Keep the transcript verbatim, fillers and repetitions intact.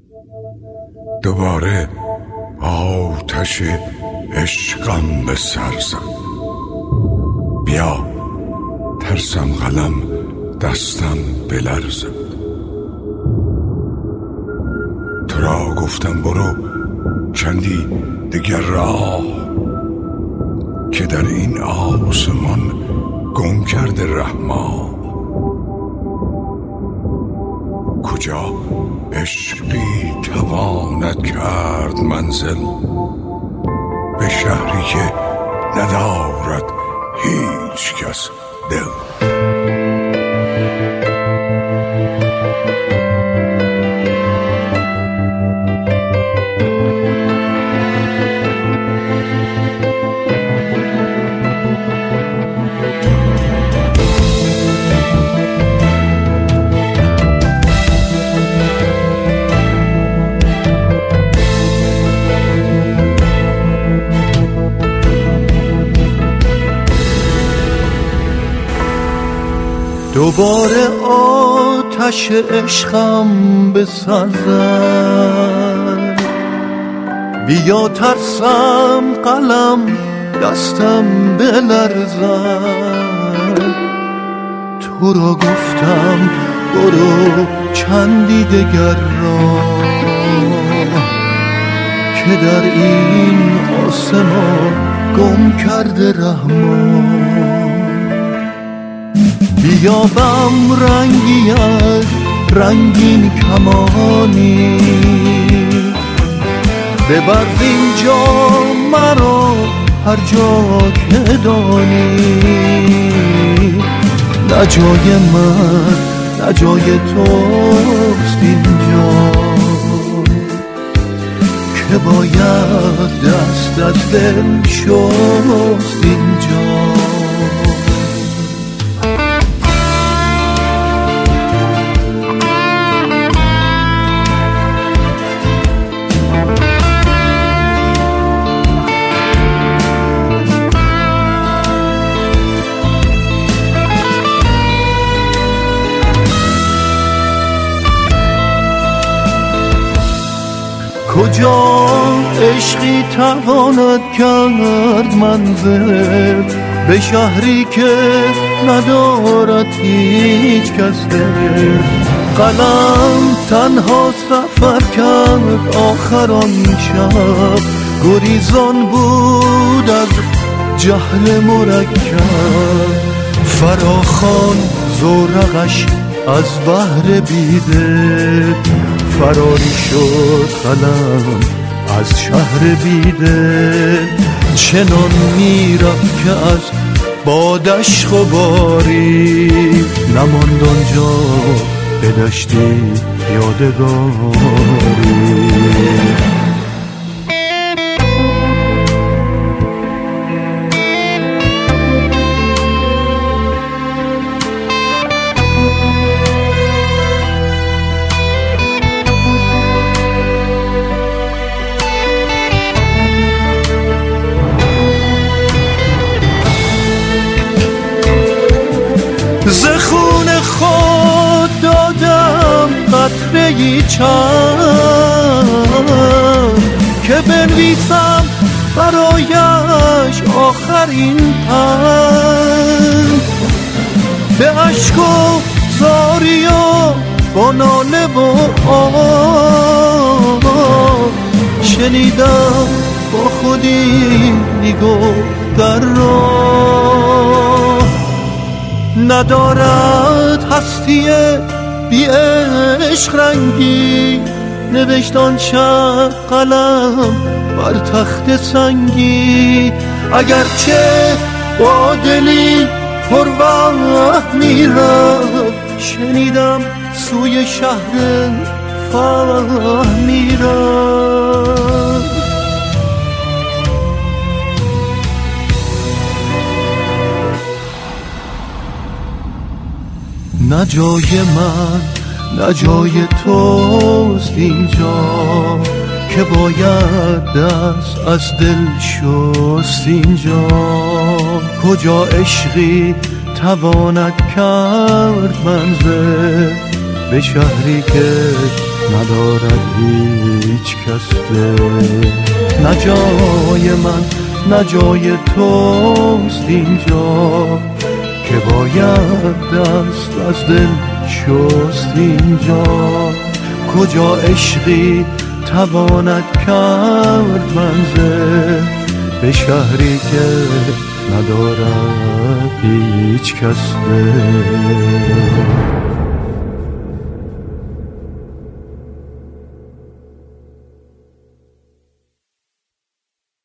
دوباره آتش عشقم به سر زد. بیا ترسم قلم دستم بلرزد. تو را گفتم برو چندی دیگر راه، که در این آسمان گم کرده رحما. کجا عشقی تواند کرد منزل، به شهری که ندارد هیچ کس دل. دوباره آتش عشقم بسوزد. بیا ترسم قلم دستم بلرزد. تو را گفتم برو چندی دگر راه، که در این آسمان گم کرده رحمان. بیابم رنگی از رنگین کمانی، ببر اینجا مرا هر جا که دانی. نه جای من نه جای توست اینجا، که باید دست از دل شست اینجا. کجا عشقی تواند کرد منزل، به شهری که ندارد هیچ کس دل. قلم تنها سفر کرد آخر آن شب، گریزان بود از جهل مرکب. فراخوان زورقش از بحر بیدل، فراری شد قلم از شهر بیدل. چنان میرفت که از بادش غباری، نماند آنجا به دشتی یادگاری. ز خون خود دادم قطره‌ای چند، که بنویسم برایش آخرین پند. به اشک و زاری و با ناله و آه، شنیدم با خودی میگفت در راه. ندارد هستی بی عشق رنگی، نوشت آن شب قلم بر تخت سنگی. اگرچه با دلی پر وهم میرفت، شنیدم سوی شهر فهم میرفت. نه جای من نه جای توست اینجا، که باید دست از دل شست اینجا. کجا عشقی تواند کرد منزل، به شهری که ندارد هیچ کس ده. نه جای من نه جای توست اینجا که باید دست از دل شست اینجا. کجا عشقی تواند کرد منزل به شهری که ندارد هیچ کس ده.